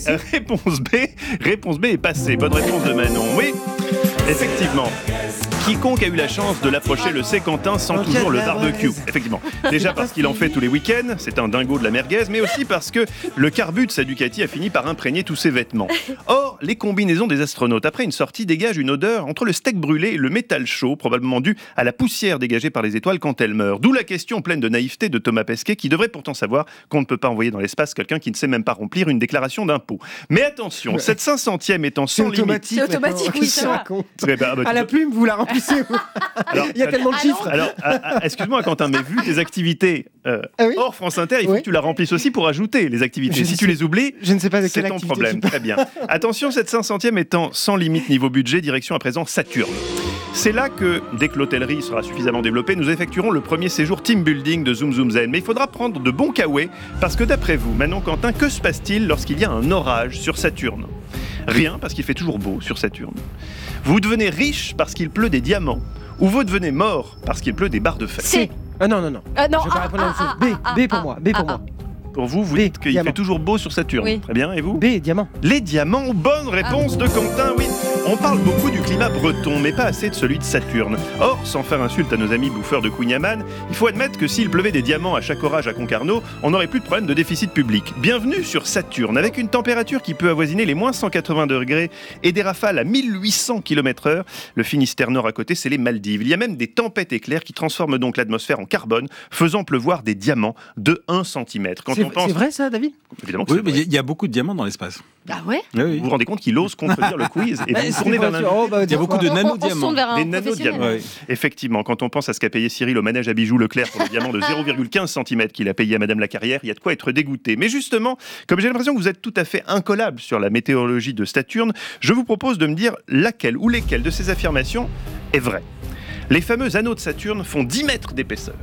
est passée. Bonne réponse de Manon. Oui, effectivement. Quiconque a eu la chance de l'approcher le sait, Quentin sent toujours le barbecue. Effectivement. Déjà parce qu'il en fait tous les week-ends, c'est un dingo de la merguez, mais aussi parce que le carbu de sa Ducati a fini par imprégner tous ses vêtements. Or, les combinaisons des astronautes après une sortie dégagent une odeur entre le steak brûlé et le métal chaud, probablement due à la poussière dégagée par les étoiles quand elles meurent. D'où la question pleine de naïveté de Thomas Pesquet, qui devrait pourtant savoir qu'on ne peut pas envoyer dans l'espace quelqu'un qui ne sait même pas remplir une déclaration d'impôt. Mais attention, cette 500e étant sans limite... C'est automatique, oui, ça va. À la plume, vous la remplissez. Alors, il y a tellement de chiffres. Alors, excuse-moi Quentin, mais vu tes activités hors France Inter, il faut que tu la remplisses aussi pour ajouter les activités. Si tu les oublies, je ne sais pas de c'est ton problème. Très bien. Attention, cette 500e étant sans limite niveau budget, direction à présent Saturne. C'est là que, dès que l'hôtellerie sera suffisamment développée, nous effectuerons le premier séjour team building de Zoom Zoom Zen. Mais il faudra prendre de bons kawaii, parce que d'après vous, Manon, Quentin, que se passe-t-il lorsqu'il y a un orage sur Saturne ? Rien, parce qu'il fait toujours beau sur Saturne. Vous devenez riche parce qu'il pleut des diamants, ou vous devenez mort parce qu'il pleut des barres de fer. C. Non. Je vais pas répondre à la chose. B pour moi. Pour vous, vous dites qu'il fait toujours beau sur Saturne. Oui. Très bien, et vous ? B, diamant. Les diamants, bonne réponse de Quentin, oui. On parle beaucoup du climat breton, mais pas assez de celui de Saturne. Or, sans faire insulte à nos amis bouffeurs de Kouign-Amann, il faut admettre que s'il pleuvait des diamants à chaque orage à Concarneau, on n'aurait plus de problème de déficit public. Bienvenue sur Saturne, avec une température qui peut avoisiner les moins 180 degrés et des rafales à 1800 km/h. Le Finistère Nord à côté, c'est les Maldives. Il y a même des tempêtes éclairs qui transforment donc l'atmosphère en carbone, faisant pleuvoir des diamants de 1 cm. C'est vrai ça, David ? Évidemment que Oui, c'est mais vrai. il y a beaucoup de diamants dans l'espace. Ah ouais ? Oui. Vous vous rendez compte qu'il ose contredire le quiz et vous tournez vers Il y a beaucoup de nanodiamants. On se tourne vers un des professionnel. nanodiamants. Effectivement, quand on pense à ce qu'a payé Cyril au manège à bijoux Leclerc pour le diamant de 0,15 cm qu'il a payé à Madame Lacarrière, il y a de quoi être dégoûté. Mais justement, comme j'ai l'impression que vous êtes tout à fait incollable sur la météorologie de Saturne, je vous propose de me dire laquelle ou lesquelles de ces affirmations est vraie. Les fameux anneaux de Saturne font 10 mètres d'épaisseur.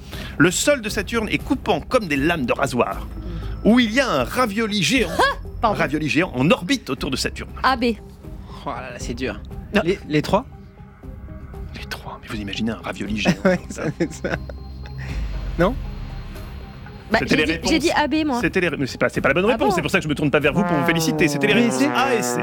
Le sol de Saturne est coupant comme des lames de rasoir. Où il y a un ravioli géant en orbite autour de Saturne. AB. Oh là là, c'est dur. Les trois ? Les trois, mais vous imaginez un ravioli géant ça. Non ? Bah, C'était les réponses. j'ai dit AB, moi. C'était mais c'est pas la bonne réponse, bon c'est pour ça que je me tourne pas vers vous pour vous féliciter. C'était les réponses A et C.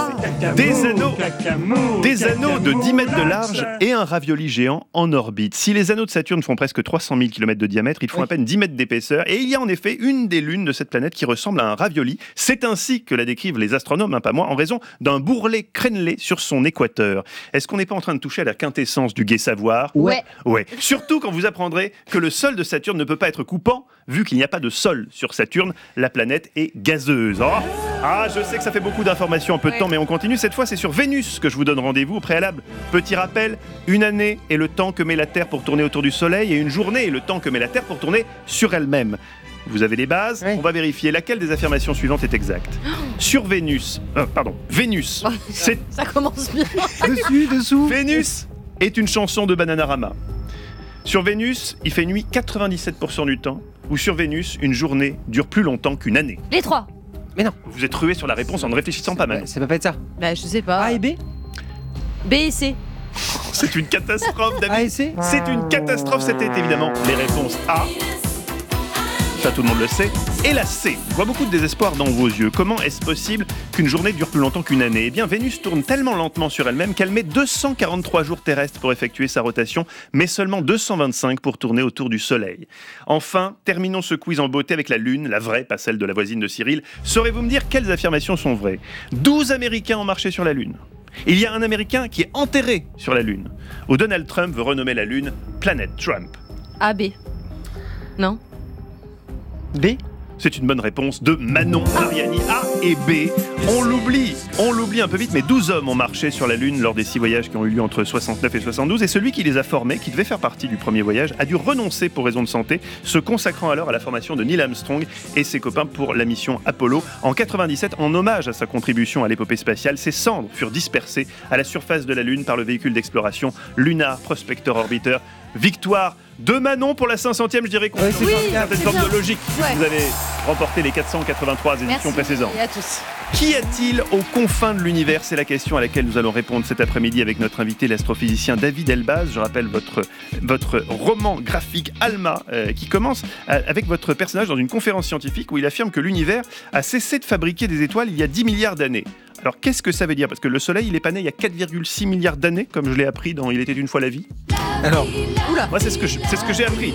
Des anneaux de 10 mètres de large et un ravioli géant en orbite. Si les anneaux de Saturne font presque 300 000 km de diamètre, ils font à peine 10 mètres d'épaisseur. Et il y a en effet une des lunes de cette planète qui ressemble à un ravioli. C'est ainsi que la décrivent les astronomes, pas moi, en raison d'un bourrelet crénelé sur son équateur. Est-ce qu'on n'est pas en train de toucher à la quintessence du gai savoir ? Ouais. Surtout quand vous apprendrez que le sol de Saturne ne peut pas être coupant, vu qu'il n'y a pas de sol sur Saturne, la planète est gazeuse. Je sais que ça fait beaucoup d'informations en peu de temps, mais on continue. Cette fois, c'est sur Vénus que je vous donne rendez-vous. Au préalable, petit rappel, une année est le temps que met la Terre pour tourner autour du Soleil, et une journée est le temps que met la Terre pour tourner sur elle-même. Vous avez les bases, on va vérifier laquelle des affirmations suivantes est exacte. Sur Vénus, Vénus, c'est... Ça commence bien. Dessous. Vénus est une chanson de Bananarama. Sur Vénus, il fait nuit 97% du temps, ou sur Vénus, une journée dure plus longtemps qu'une année. Les trois. Mais non. Vous êtes rué sur la réponse en ne réfléchissant pas mal. Ça peut pas être ça. Bah, je sais pas. A et B ? B et C. C'est une catastrophe, David. A et C ? C'est une catastrophe, c'était évidemment les réponses A. ça tout le monde le sait. Et la C. Je vois beaucoup de désespoir dans vos yeux. Comment est-ce possible qu'une journée dure plus longtemps qu'une année ? Eh bien, Vénus tourne tellement lentement sur elle-même qu'elle met 243 jours terrestres pour effectuer sa rotation, mais seulement 225 pour tourner autour du Soleil. Enfin, terminons ce quiz en beauté avec la Lune, la vraie, pas celle de la voisine de Cyril. Saurez-vous me dire quelles affirmations sont vraies ? 12 Américains ont marché sur la Lune. Il y a un Américain qui est enterré sur la Lune. Ou Donald Trump veut renommer la Lune Planète Trump. A, B. Non. B ? C'est une bonne réponse de Manon Mariani. A et B. On l'oublie un peu vite, mais 12 hommes ont marché sur la Lune lors des 6 voyages qui ont eu lieu entre 69 et 72. Et celui qui les a formés, qui devait faire partie du premier voyage, a dû renoncer pour raison de santé, se consacrant alors à la formation de Neil Armstrong et ses copains pour la mission Apollo. En 97, en hommage à sa contribution à l'épopée spatiale, ses cendres furent dispersées à la surface de la Lune par le véhicule d'exploration Lunar Prospector Orbiter. Victoire de Manon pour la 500e, je dirais qu'on oui, une certaine forme de logique. Ouais. Vous avez remporté les 483 éditions précédentes. Et à tous. Qu'y a-t-il aux confins de l'univers ? C'est la question à laquelle nous allons répondre cet après-midi avec notre invité, l'astrophysicien David Elbaz. Je rappelle votre roman graphique Alma, qui commence avec votre personnage dans une conférence scientifique où il affirme que l'univers a cessé de fabriquer des étoiles il y a 10 milliards d'années. Alors qu'est-ce que ça veut dire ? Parce que le Soleil, il est pas né il y a 4,6 milliards d'années, comme je l'ai appris dans Il était une fois la vie. Alors, moi c'est ce que j'ai appris.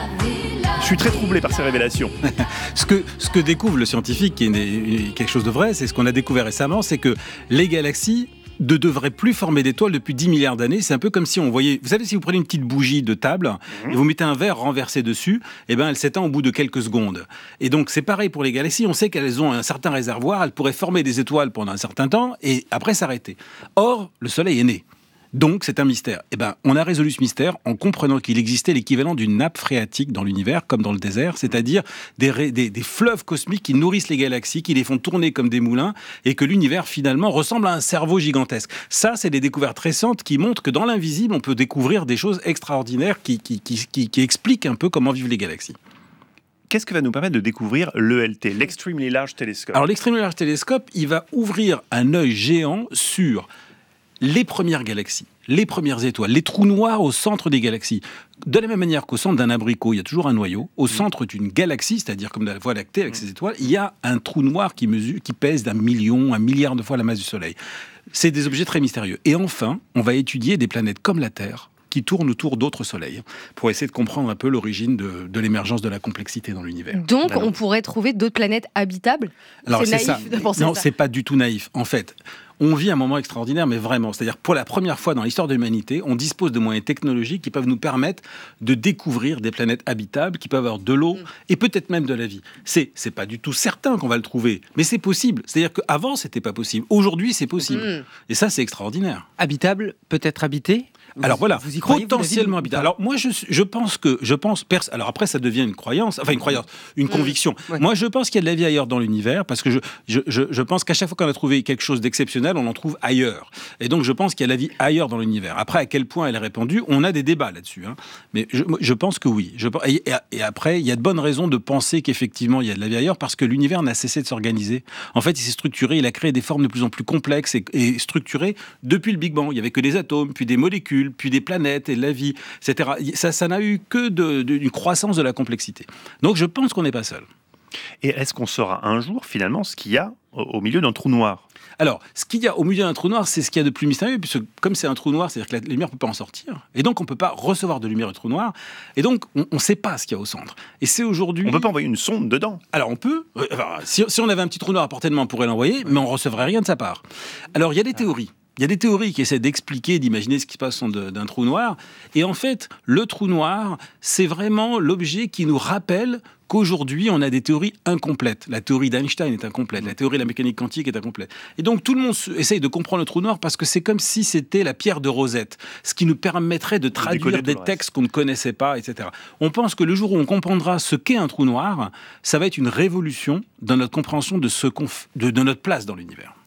Je suis très troublé par ces révélations. Ce que découvre le scientifique, qui est quelque chose de vrai, c'est ce qu'on a découvert récemment, c'est que les galaxies ne devraient plus former d'étoiles depuis 10 milliards d'années. C'est un peu comme si on voyait... Vous savez, si vous prenez une petite bougie de table et vous mettez un verre renversé dessus, eh ben, elle s'éteint au bout de quelques secondes. Et donc, c'est pareil pour les galaxies. On sait qu'elles ont un certain réservoir. Elles pourraient former des étoiles pendant un certain temps et après s'arrêter. Or, le Soleil est né. Donc, c'est un mystère. Eh ben, on a résolu ce mystère en comprenant qu'il existait l'équivalent d'une nappe phréatique dans l'univers, comme dans le désert, c'est-à-dire des fleuves cosmiques qui nourrissent les galaxies, qui les font tourner comme des moulins, et que l'univers, finalement, ressemble à un cerveau gigantesque. Ça, c'est des découvertes récentes qui montrent que dans l'invisible, on peut découvrir des choses extraordinaires qui expliquent un peu comment vivent les galaxies. Qu'est-ce que va nous permettre de découvrir l'ELT, l'Extremely Large Telescope ? Alors, l'Extremely Large Telescope, il va ouvrir un œil géant sur les premières galaxies, les premières étoiles, les trous noirs au centre des galaxies. De la même manière qu'au centre d'un abricot, il y a toujours un noyau. Au centre d'une galaxie, c'est-à-dire comme dans la Voie lactée avec ses étoiles, il y a un trou noir qui pèse d'1 million, 1 milliard de fois la masse du Soleil. C'est des objets très mystérieux. Et enfin, on va étudier des planètes comme la Terre, qui tournent autour d'autres soleils, pour essayer de comprendre un peu l'origine de l'émergence de la complexité dans l'univers. Donc, on pourrait trouver d'autres planètes habitables ? Alors, c'est naïf de penser ça. Non, c'est pas du tout naïf. En fait, on vit un moment extraordinaire, mais vraiment. C'est-à-dire, pour la première fois dans l'histoire de l'humanité, on dispose de moyens technologiques qui peuvent nous permettre de découvrir des planètes habitables, qui peuvent avoir de l'eau et peut-être même de la vie. C'est pas du tout certain qu'on va le trouver, mais c'est possible. C'est-à-dire qu'avant, c'était pas possible. Aujourd'hui, c'est possible. Et ça, c'est extraordinaire. Habitable, peut-être habité ? Alors voilà, vous y croyez, potentiellement habitable. Alors moi, alors après, ça devient une croyance, une conviction. Ouais. Moi, je pense qu'il y a de la vie ailleurs dans l'univers, parce que je pense qu'à chaque fois qu'on a trouvé quelque chose d'exceptionnel, on en trouve ailleurs. Et donc, je pense qu'il y a de la vie ailleurs dans l'univers. Après, à quel point elle est répandue, on a des débats là-dessus. Hein. Mais je pense que oui. Et après, il y a de bonnes raisons de penser qu'effectivement, il y a de la vie ailleurs, parce que l'univers n'a cessé de s'organiser. En fait, il s'est structuré, il a créé des formes de plus en plus complexes et structurées depuis le Big Bang. Il n'y avait que des atomes, puis des molécules, puis des planètes et de la vie, etc. Ça n'a eu que d'une croissance de la complexité. Donc je pense qu'on n'est pas seul. Et est-ce qu'on saura un jour, finalement, ce qu'il y a au milieu d'un trou noir ? Alors, ce qu'il y a au milieu d'un trou noir, c'est ce qu'il y a de plus mystérieux, puisque comme c'est un trou noir, c'est-à-dire que la lumière ne peut pas en sortir. Et donc, on ne peut pas recevoir de lumière du trou noir. Et donc, on ne sait pas ce qu'il y a au centre. Et c'est aujourd'hui... On ne peut pas envoyer une sonde dedans. Alors, on peut. Si on avait un petit trou noir à portée de main, on pourrait l'envoyer, mais on ne recevrait rien de sa part. Alors, il y a des théories. Il y a des théories qui essaient d'expliquer, d'imaginer ce qui se passe d'un trou noir. Et en fait, le trou noir, c'est vraiment l'objet qui nous rappelle qu'aujourd'hui, on a des théories incomplètes. La théorie d'Einstein est incomplète. La théorie de la mécanique quantique est incomplète. Et donc, tout le monde essaye de comprendre le trou noir parce que c'est comme si c'était la pierre de Rosette, ce qui nous permettrait de traduire des textes qu'on ne connaissait pas, etc. On pense que le jour où on comprendra ce qu'est un trou noir, ça va être une révolution dans notre compréhension de notre place dans l'univers.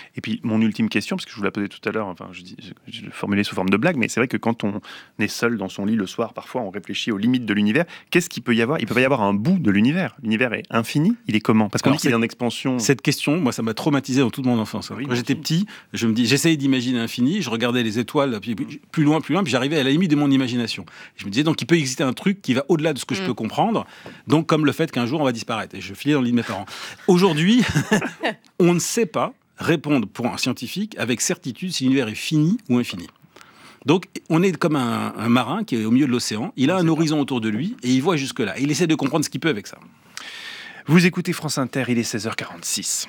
Et puis, mon ultime question, parce que je vous la posais tout à l'heure, enfin, je le formulais sous forme de blague, mais c'est vrai que quand on est seul dans son lit le soir, parfois, on réfléchit aux limites de l'univers. Qu'est-ce qu'il peut y avoir ? Il peut pas y avoir un bout de l'univers. L'univers est infini. Il est comment ? Parce qu'on dit qu'il est en expansion. Cette question, moi, ça m'a traumatisé dans toute mon enfance. Quand j'étais petit, j'essayais d'imaginer l'infini, je regardais les étoiles, puis plus loin, puis j'arrivais à la limite de mon imagination. Je me disais, donc, il peut exister un truc qui va au-delà de ce que je peux comprendre, donc comme le fait qu'un jour, on va disparaître. Et je filais dans le lit de mes parents. Aujourd'hui, on ne sait pas répondre pour un scientifique avec certitude si l'univers est fini ou infini. Donc, on est comme un marin qui est au milieu de l'océan. Il a un horizon autour de lui et il voit jusque-là. Et il essaie de comprendre ce qu'il peut avec ça. Vous écoutez France Inter, il est 16h46.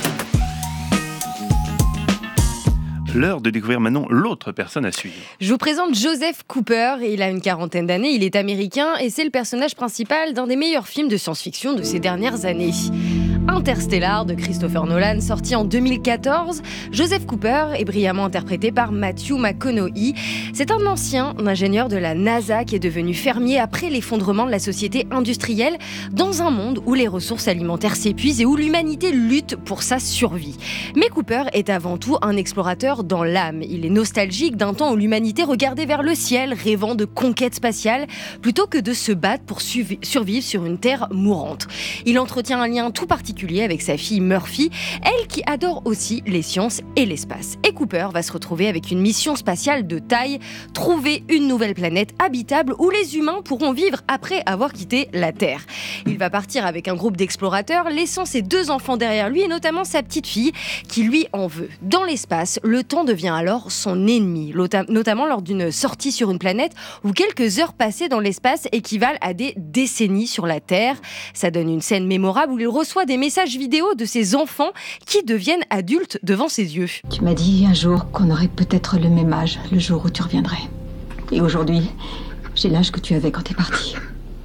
L'heure de découvrir maintenant l'autre personne à suivre. Je vous présente Joseph Cooper. Il a une 40aine d'années, il est américain et c'est le personnage principal d'un des meilleurs films de science-fiction de ces dernières années. Interstellar de Christopher Nolan, sorti en 2014. Joseph Cooper est brillamment interprété par Matthew McConaughey. C'est un ancien ingénieur de la NASA qui est devenu fermier après l'effondrement de la société industrielle dans un monde où les ressources alimentaires s'épuisent et où l'humanité lutte pour sa survie. Mais Cooper est avant tout un explorateur dans l'âme. Il est nostalgique d'un temps où l'humanité regardait vers le ciel, rêvant de conquête spatiale, plutôt que de se battre pour survivre sur une terre mourante. Il entretient un lien tout particulier avec sa fille Murphy, elle qui adore aussi les sciences et l'espace. Et Cooper va se retrouver avec une mission spatiale de taille, trouver une nouvelle planète habitable où les humains pourront vivre après avoir quitté la Terre. Il va partir avec un groupe d'explorateurs, laissant ses 2 enfants derrière lui et notamment sa petite fille qui lui en veut. Dans l'espace, le temps devient alors son ennemi, notamment lors d'une sortie sur une planète où quelques heures passées dans l'espace équivalent à des décennies sur la Terre. Ça donne une scène mémorable où il reçoit des messages vidéo de ses enfants qui deviennent adultes devant ses yeux. Tu m'as dit un jour qu'on aurait peut-être le même âge le jour où tu reviendrais. Et aujourd'hui, j'ai l'âge que tu avais quand t'es parti.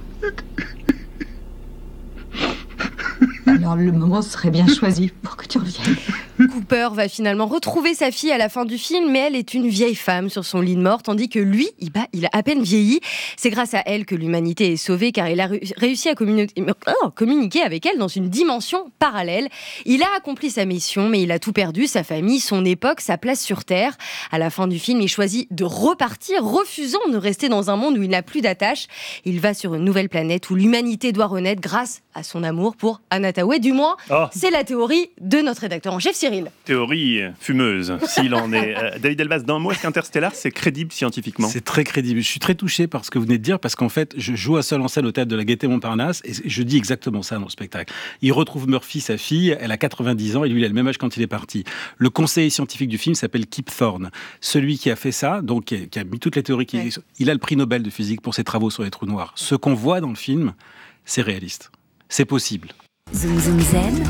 Alors le moment serait bien choisi pour que tu reviennes. Cooper va finalement retrouver sa fille à la fin du film, mais elle est une vieille femme sur son lit de mort, tandis que lui, il a à peine vieilli. C'est grâce à elle que l'humanité est sauvée, car il a réussi à communiquer avec elle dans une dimension parallèle. Il a accompli sa mission, mais il a tout perdu, sa famille, son époque, sa place sur Terre. À la fin du film, il choisit de repartir, refusant de rester dans un monde où il n'a plus d'attache. Il va sur une nouvelle planète où l'humanité doit renaître grâce à son amour pour Anna Tawai. Du moins, c'est la théorie de notre rédacteur en chef, Cyril. Théorie fumeuse, s'il en est. David Elbaz, d'un mot, est-ce qu'Interstellar, c'est crédible scientifiquement ? C'est très crédible. Je suis très touché par ce que vous venez de dire, parce qu'en fait, je joue à seul en scène au théâtre de la Gaîté-Montparnasse, et je dis exactement ça dans le spectacle. Il retrouve Murphy, sa fille, elle a 90 ans, et lui, il a le même âge quand il est parti. Le conseiller scientifique du film s'appelle Kip Thorne. Celui qui a fait ça, donc qui a mis toutes les théories, il a le prix Nobel de physique pour ses travaux sur les trous noirs. Ce qu'on voit dans le film, c'est réaliste. C'est possible. Zoom Zoom Zen.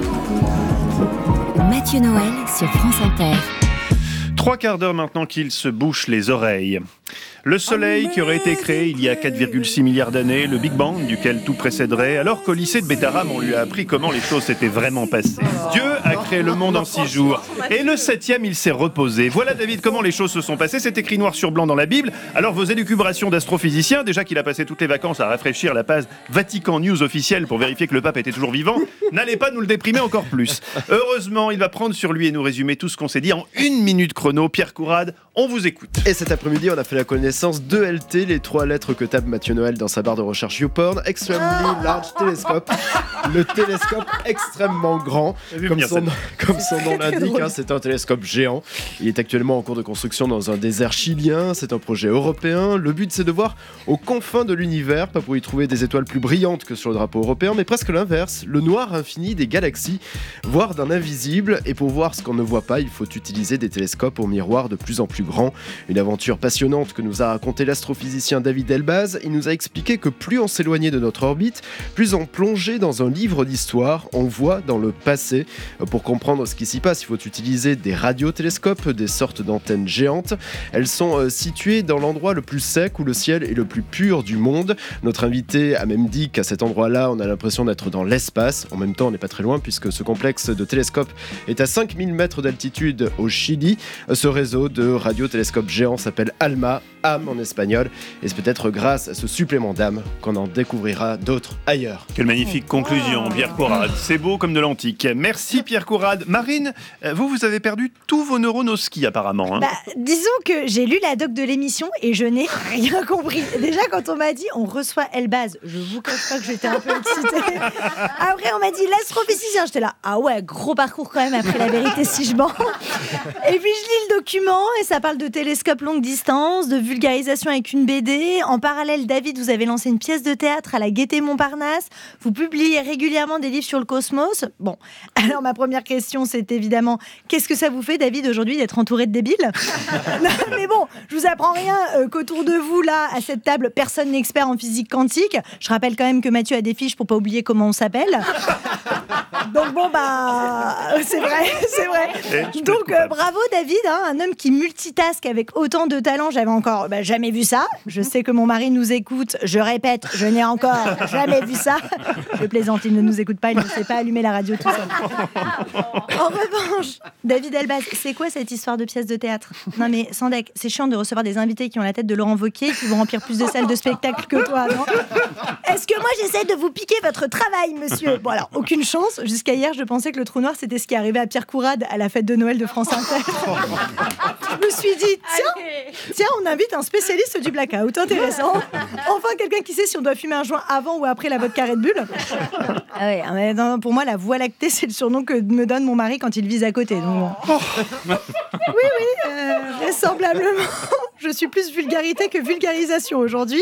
Mathieu Noël sur France Inter. 3 quarts d'heure maintenant qu'il se bouche les oreilles. Le Soleil qui aurait été créé il y a 4,6 milliards d'années, le Big Bang duquel tout précéderait, alors qu'au lycée de Bétarame on lui a appris comment les choses s'étaient vraiment passées. Dieu a créé le monde en 6 jours, et le 7e il s'est reposé. Voilà David comment les choses se sont passées, c'est écrit noir sur blanc dans la Bible. Alors vos élucubrations d'astrophysicien, déjà qu'il a passé toutes les vacances à rafraîchir la page Vatican News officielle pour vérifier que le pape était toujours vivant, n'allez pas nous le déprimer encore plus. Heureusement, il va prendre sur lui et nous résumer tout ce qu'on s'est dit en 1 minute chrono. Pierre Courade, on vous écoute. Et cet après-midi, on a fait la connaissance de LT, les 3 lettres que tape Mathieu Noël dans sa barre de recherche YouPorn. Extremely Large Telescope. Le télescope extrêmement grand. Comme son nom l'indique, c'est un télescope géant. Il est actuellement en cours de construction dans un désert chilien. C'est un projet européen. Le but, c'est de voir aux confins de l'univers, pas pour y trouver des étoiles plus brillantes que sur le drapeau européen, mais presque l'inverse. Le noir infini des galaxies, voire d'un invisible. Et pour voir ce qu'on ne voit pas, il faut utiliser des télescopes au miroir de plus en plus grand. Une aventure passionnante que nous a raconté l'astrophysicien David Elbaz. Il nous a expliqué que plus on s'éloignait de notre orbite, plus on plongeait dans un livre d'histoire, on voit dans le passé. Pour comprendre ce qui s'y passe, il faut utiliser des radiotélescopes, des sortes d'antennes géantes. Elles sont situées dans l'endroit le plus sec où le ciel est le plus pur du monde. Notre invité a même dit qu'à cet endroit-là, on a l'impression d'être dans l'espace. En même temps, on n'est pas très loin puisque ce complexe de télescopes est à 5000 mètres d'altitude au Chili. Ce réseau de radiotélescopes géants s'appelle ALMA, âme en espagnol. Et c'est peut-être grâce à ce supplément d'âme qu'on en découvrira d'autres ailleurs. Quelle magnifique conclusion, Pierre Courade. C'est beau comme de l'antique. Merci Pierre Courade. Marine, vous avez perdu tous vos neurones au ski apparemment. Disons que j'ai lu la doc de l'émission et je n'ai rien compris. Déjà quand on m'a dit on reçoit Elbaz, je vous cache pas que j'étais un peu excitée. Après on m'a dit l'astrophysicien, j'étais là, ah ouais, gros parcours quand même après la vérité si je mens. Et puis je lis le document et ça parle de télescope longue distance, de vulgarisation avec une BD. En parallèle, David, vous avez lancé une pièce de théâtre à la Gaîté Montparnasse. Vous publiez régulièrement des livres sur le cosmos. Bon, alors ma première question, c'est évidemment, qu'est-ce que ça vous fait, David, aujourd'hui, d'être entouré de débiles? Non, mais bon, je vous apprends rien qu'autour de vous, là, à cette table, personne n'est expert en physique quantique. Je rappelle quand même que Mathieu a des fiches pour pas oublier comment on s'appelle. Donc bon, c'est vrai. Donc bravo, David, un homme qui multitask avec autant de talent. J'avais encore jamais vu ça. Je sais que mon mari nous écoute. Je répète, je n'ai encore jamais vu ça. Je plaisante, il ne nous écoute pas, il ne sait pas allumer la radio tout seul. En revanche, David Elbaz, c'est quoi cette histoire de pièce de théâtre? Non mais Sandek, c'est chiant de recevoir des invités qui ont la tête de Laurent Wauquiez, qui vont remplir plus de salles de spectacle que toi, non? Est-ce que moi j'essaie de vous piquer votre travail, monsieur? Bon alors, aucune chance. Jusqu'à hier, je pensais que le trou noir, c'était ce qui arrivait à Pierre Courade à la fête de Noël de France Inter. Je me suis dit, tiens, on invite un spécialiste du blackout, intéressant. Enfin, quelqu'un qui sait si on doit fumer un joint avant ou après la vodka Red Bull. Ah ouais, mais non, pour moi, la Voie lactée, c'est le surnom que me donne mon mari quand il vise à côté. Donc bon. Oui, vraisemblablement, je suis plus vulgarité que vulgarisation aujourd'hui.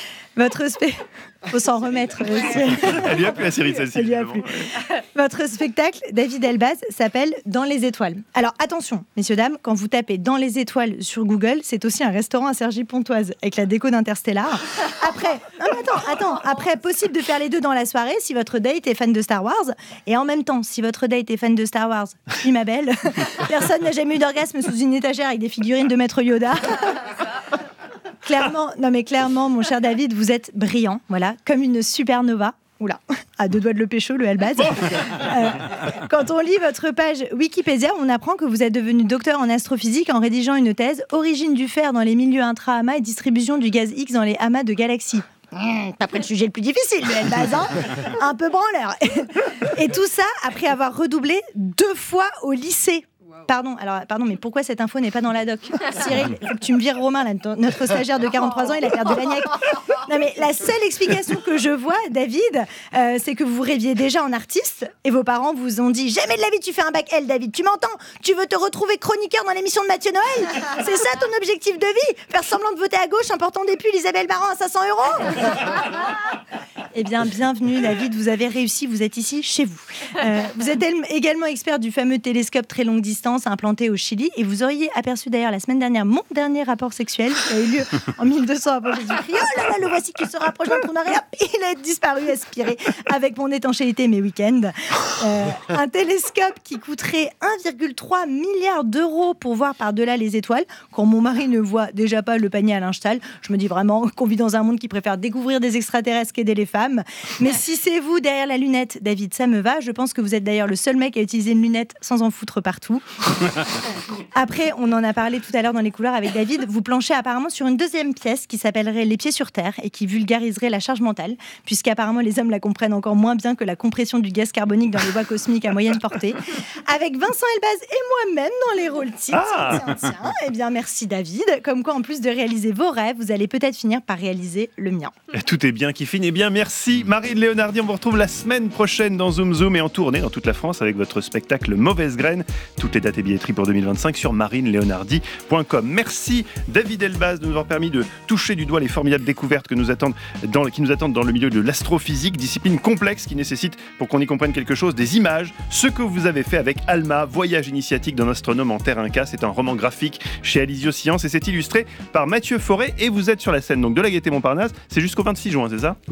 Faut s'en remettre. Elle lui a plu la série, celle-ci. Elle lui a plu. Votre spectacle, David Elbaz, s'appelle Dans les étoiles. Alors attention, messieurs, dames, quand vous tapez Dans les étoiles sur Google, c'est aussi un restaurant à Cergy-Pontoise avec la déco d'Interstellar. Après, possible de faire les deux dans la soirée si votre date est fan de Star Wars. Et en même temps, si votre date est fan de Star Wars, puis ma belle, personne n'a jamais eu d'orgasme sous une étagère avec des figurines de Maître Yoda. Clairement, mon cher David, vous êtes brillant, voilà, comme une supernova. Oula, à deux doigts de le pécho, le Elbaz. Quand on lit votre page Wikipédia, on apprend que vous êtes devenu docteur en astrophysique en rédigeant une thèse « Origine du fer dans les milieux intra-amas et distribution du gaz X dans les amas de galaxies ». T'as pris le sujet le plus difficile, le Elbaz, hein. Un peu branleur. Et tout ça après avoir redoublé 2 fois au lycée. Pardon, mais pourquoi cette info n'est pas dans la doc? Cyril, il faut que tu me vires Romain, là, notre stagiaire de 43 ans, il a perdu la niaque. Non mais la seule explication que je vois, David, c'est que vous rêviez déjà en artiste et vos parents vous ont dit « Jamais de la vie tu fais un bac L, David, tu m'entends? Tu veux te retrouver chroniqueur dans l'émission de Mathieu Noël? C'est ça ton objectif de vie? Faire semblant de voter à gauche en portant des pulls Isabelle Marant à 500 €? » Eh bien, bienvenue David, vous avez réussi, vous êtes ici, chez vous. Vous êtes également expert du fameux télescope très longue distance implanté au Chili et vous auriez aperçu d'ailleurs la semaine dernière mon dernier rapport sexuel qui a eu lieu en 1200 avant Jésus-Christ. Oh là là, le voici qui se rapproche d'un trou noir et hop, il a disparu, aspiré avec mon étanchéité mes week-ends. Un télescope qui coûterait 1,3 milliard d'euros pour voir par-delà les étoiles. Quand mon mari ne voit déjà pas le panier à linge sale, je me dis vraiment qu'on vit dans un monde qui préfère découvrir des extraterrestres qu'aider les femmes. Mais si c'est vous derrière la lunette, David, ça me va. Je pense que vous êtes d'ailleurs le seul mec à utiliser une lunette sans en foutre partout. Après, on en a parlé tout à l'heure dans les couloirs avec David, vous planchez apparemment sur une deuxième pièce qui s'appellerait Les pieds sur terre et qui vulgariserait la charge mentale, puisqu'apparemment les hommes la comprennent encore moins bien que la compression du gaz carbonique dans les voies cosmiques à moyenne portée. Avec Vincent Elbaz et moi-même dans les rôles titres. Tiens. Eh bien, merci David. Comme quoi, en plus de réaliser vos rêves, vous allez peut-être finir par réaliser le mien. Tout est bien qui finit bien. Merci Marine Léonardi. On vous retrouve la semaine prochaine dans Zoom Zoom et en tournée dans toute la France avec votre spectacle Mauvaise Graine. Toutes les dates et billetterie pour 2025 sur marineleonardi.com. Merci David Elbaz de nous avoir permis de toucher du doigt les formidables découvertes qui nous attendent dans le milieu de l'astrophysique, discipline complexe qui nécessite, pour qu'on y comprenne quelque chose, des images. Ce que vous avez fait avec Alma, voyage initiatique d'un astronome en Terre Inca, c'est un roman graphique chez Alizio Science et c'est illustré par Mathieu Forêt et vous êtes sur la scène donc de la Gaîté Montparnasse. C'est jusqu'au 26 juin, c'est ça ? Oui.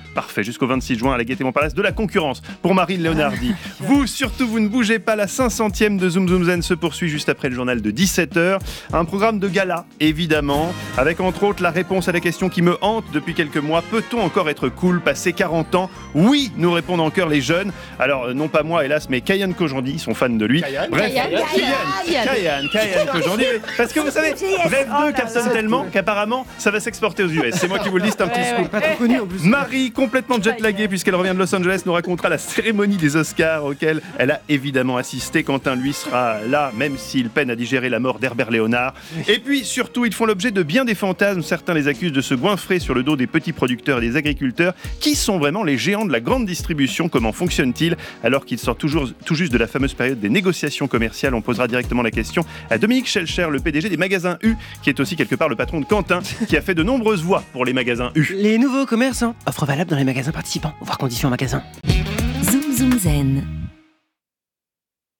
Parfait, jusqu'au 26 juin à la Gaîté Montparnasse, de la concurrence pour Marine Leonardi. Vous, surtout, vous ne bougez pas, la 500e de Zoom Zoom Zen se poursuit juste après le journal de 17h. Un programme de gala, évidemment, avec entre autres la réponse à la question qui me hante depuis quelques mois. Peut-on encore être cool passé 40 ans ? Oui, nous répondent encore les jeunes. Alors, non pas moi, hélas, mais Kayane Kojandi, ils sont fans de lui. Bref, Kayane Kojandi. Parce que vous savez, Rêve 2 cartonne tellement qu'apparemment, ça va s'exporter aux US. C'est moi qui vous le dis, c'est un petit scoop. Pas trop connu en plus. Marie, complètement jet-laguée puisqu'elle revient de Los Angeles, nous racontera la cérémonie des Oscars auquel elle a évidemment assisté. Quentin, lui, sera là, même s'il peine à digérer la mort d'Herbert Léonard. Et puis, surtout, ils font l'objet de bien des fantasmes. Certains les accusent de se goinfrer sur le dos des petits producteurs et des agriculteurs. Qui sont vraiment les géants de la grande distribution ? Comment fonctionne-t-il ? Alors qu'ils sortent tout juste de la fameuse période des négociations commerciales, on posera directement la question à Dominique Schelcher, le PDG des magasins U, qui est aussi quelque part le patron de Quentin, qui a fait de nombreuses voix pour les magasins U. Les nouveaux commerçants. Offre valable dans les magasins participants. Voir conditions en magasin. Zoom Zoom Zen.